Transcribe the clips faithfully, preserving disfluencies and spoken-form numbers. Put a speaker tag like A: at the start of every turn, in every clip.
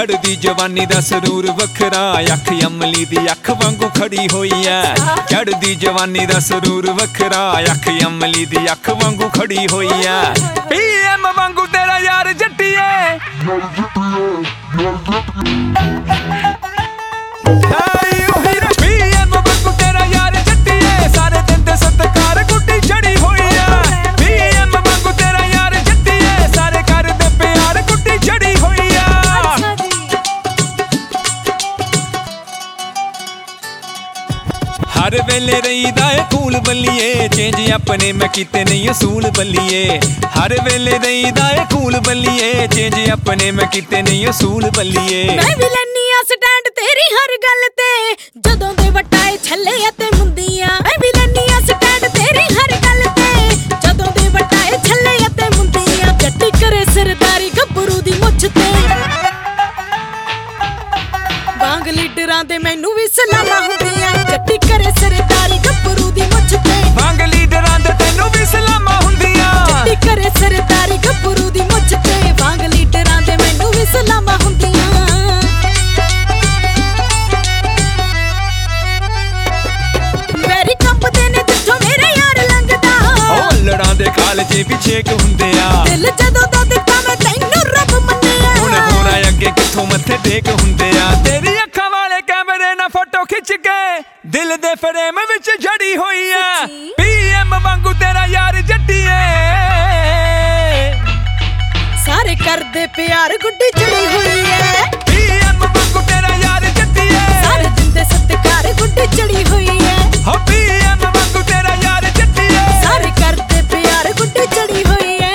A: चढ़दी जवानी दा सरूर वखरा, अख अमली दी अख वांगू खड़ी होई है। चढ़दी जवानी दा सरूर वखरा, अख अमली दी अख वांगू खड़ी होई है। पीएम वांगू तेरा यार जट्टिए, पीएम वांगू तेरा यार जट्टिए, सारे दिन ते सत्कार गुड्डी चढ़ी होई है। पीएम वांगू तेरा यार जट्टिए, सारे घर दे प्यार गुड्डी चढ़ी होई है। हर वेले रहीदा है कूल बल्लिए, चेंज अपने मैं कीते नहीं असूल बल्लिए। हर वेले रहीदा है कूल बल्लिए, चेंज अपने मैं कीते नहीं असूल बल्लिए।
B: मैं भी लन्नी आ स्टैंड तेरी हर गल ते, जदों दे वटाए छल्ले ते मुंदियां। मैं भी लन्नी आ स्टैंड तेरी हर गल ते, जदों दे वटाए छल्ले ते मुंदियां। जट्टी करे सरदारी गब्बरू दी मुछ ते, वांग लीडरां दे मैनू भी सलामां हुंदियां। जट्टी करे सरदारी गब्बरू दी मुछ ते,
A: वांग लीडरां दे तैनू भी सलामां हुंदियां।
B: जट्टी करे सरदारी गब्बरू दी मुछ ते, वांग लीडरां दे मैनू भी सलामां हुंदियां। मेरी कंपदे ने जिथों मेरे यार लंघदा,
A: ओ लड़ां दे खाल च भी छेक हुंदे आ।
B: दिल जदों दा दित्ता मैं तैनू रब मन्निया।
A: हुण होना अगे किथों मत्थे टेक हुंदे आ। तेरी अखां वाले कैमरे ना फोटो खिच के, दिल दे फ्रेम विच जड़ी होई है। पीएम वांगू तेरा यार जट्टिए,
B: सारे करदे प्यार गुड्डी चढ़ी हुई है।
A: पीएम वांगू तेरा यार जट्टिए,
B: सारे दिंदे सत्कार गुड्डी चढ़ी हुई है।
A: हो पीएम वांगू तेरा यार जट्टिए,
B: सारे करदे प्यार गुड्डी चढ़ी हुई है।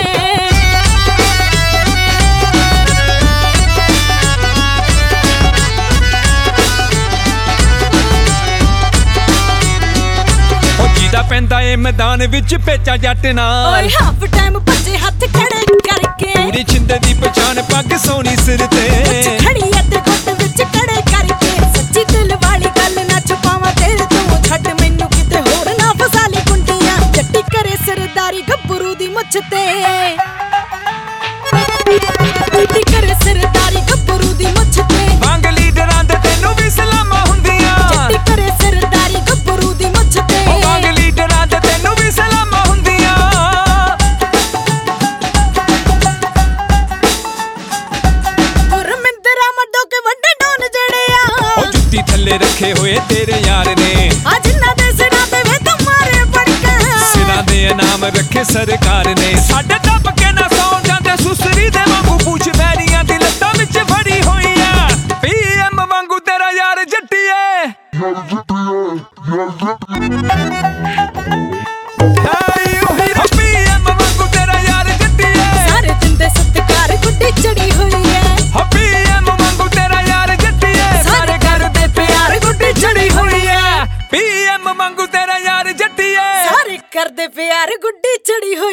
A: पैंदा ए मैदान विच पेचा जट नाल,
B: ओए हाफ टाइम बच्चे हाथ खड़े करके,
A: पूरी छिंदे दी पहचान पग सोनी सिर ते,
B: खड़ी अते गुੱਟ विच खड़े करके। सच्ची दिल वाली गल ना छुपावां तेरे तों, छੱਡ मैनू किते होर ना फसा ले कुंडियां। जट्टी करे सरदारी गब्बरू दी मुछ ते, जट्टी करे सरदारी गब्बरू दी मुछ ते,
A: वांग लीडरां दे तैनू भी सलामां हुंदियां।
B: जट्टी करे सरदारी गब्बरू दी मुछ ते,
A: वांग लीडरां दे तैनू भी सलामां हुंदियां।
B: गुरमिंदरा मड्डो के वड्डे डॉन जेड़े आ,
A: ओ जुत्ती थल्ले रखे होए तेरे यार ने,
B: आ जिन्हां दे सिरां ते वे तुम्हारे बड़का,
A: सिरां दे इनाम रखे सरकार ने। साडे दब के ना सौ जांदे सुसरी दे वांगू, पूछ बैरियां दी लत्तां विच फड़ी होई है। पीएम वांगू तेरा यार जट्टिए, पीएम वांगू तेरा यार जट्टिए,
B: सारे दिंदे सत्कार गुड्डी चढ़ी हुई है।
A: हो पीएम वांगू तेरा यार जट्टिए, सारे घर दे प्यार गुड्डी चढ़ी हुई है। पीएम वांगू तेरा यार जट्टिए,
B: सारे करदे प्यार गुड्डी चढ़ी हुई